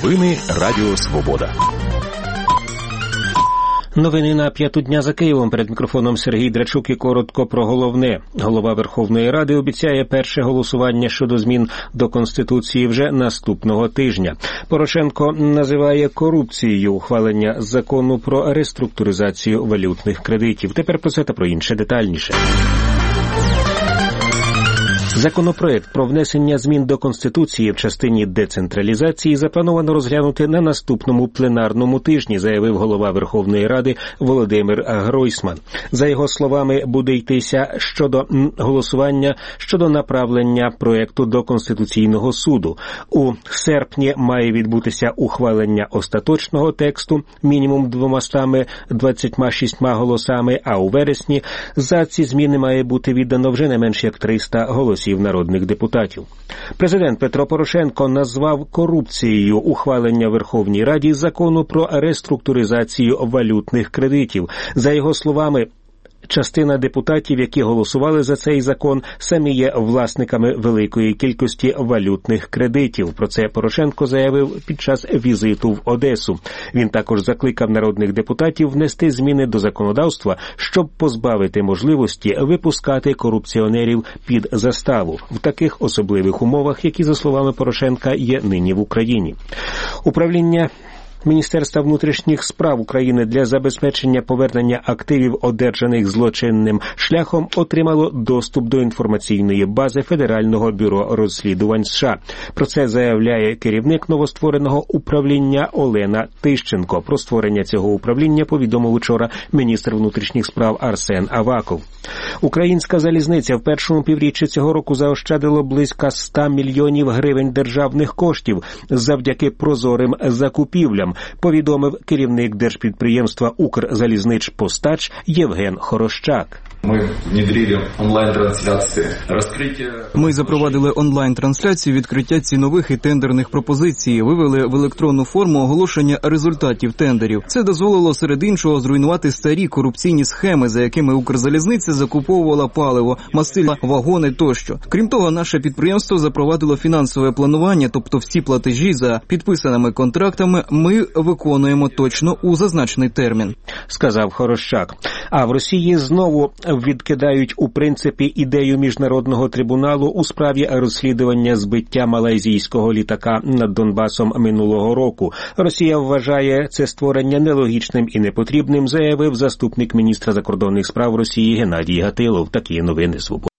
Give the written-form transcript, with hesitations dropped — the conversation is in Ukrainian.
Новини Радіо Свобода. Новини на 5-ту дня за Києвом. Перед мікрофоном Сергій Драчук і коротко про головне. Голова Верховної Ради обіцяє перше голосування щодо змін до Конституції вже наступного тижня. Порошенко називає корупцією ухвалення закону про реструктуризацію валютних кредитів. Тепер про це та про інше детальніше. Законопроект про внесення змін до Конституції в частині децентралізації заплановано розглянути на наступному пленарному тижні, заявив голова Верховної Ради Володимир Гройсман. За його словами, буде йтися щодо голосування щодо направлення проекту до Конституційного суду. У серпні має відбутися ухвалення остаточного тексту мінімум 226 голосами, а у вересні за ці зміни має бути віддано вже не менш як 300 голосів народних депутатів. Президент Петро Порошенко назвав корупцією ухвалення Верховній Раді закону про реструктуризацію валютних кредитів. За його словами, частина депутатів, які голосували за цей закон, самі є власниками великої кількості валютних кредитів. Про це Порошенко заявив під час візиту в Одесу. Він також закликав народних депутатів внести зміни до законодавства, щоб позбавити можливості випускати корупціонерів під заставу в таких особливих умовах, які, за словами Порошенка, є нині в Україні. Управління Міністерства внутрішніх справ України для забезпечення повернення активів, одержаних злочинним шляхом, отримало доступ до інформаційної бази Федерального бюро розслідувань США. Про це заявляє керівник новоствореного управління Олена Тищенко. Про створення цього управління повідомив учора міністр внутрішніх справ Арсен Аваков. Українська залізниця в першому півріччі цього року заощадила близько 100 мільйонів гривень державних коштів завдяки прозорим закупівлям, повідомив керівник держпідприємства «Укрзалізничпостач» Євген Хорощак. Ми запровадили онлайн-трансляцію відкриття цінових і тендерних пропозицій, вивели в електронну форму оголошення результатів тендерів. Це дозволило серед іншого зруйнувати старі корупційні схеми, за якими Укрзалізниця закуповувала паливо, мастила, вагони тощо. Крім того, наше підприємство запровадило фінансове планування, тобто всі платежі за підписаними контрактами ми виконуємо точно у зазначений термін, сказав Хорощак. А в Росії знову відкидають у принципі ідею міжнародного трибуналу у справі розслідування збиття малайзійського літака над Донбасом минулого року. Росія вважає це створення нелогічним і непотрібним, заявив заступник міністра закордонних справ Росії Геннадій Гатилов. Такі новини «Свобода».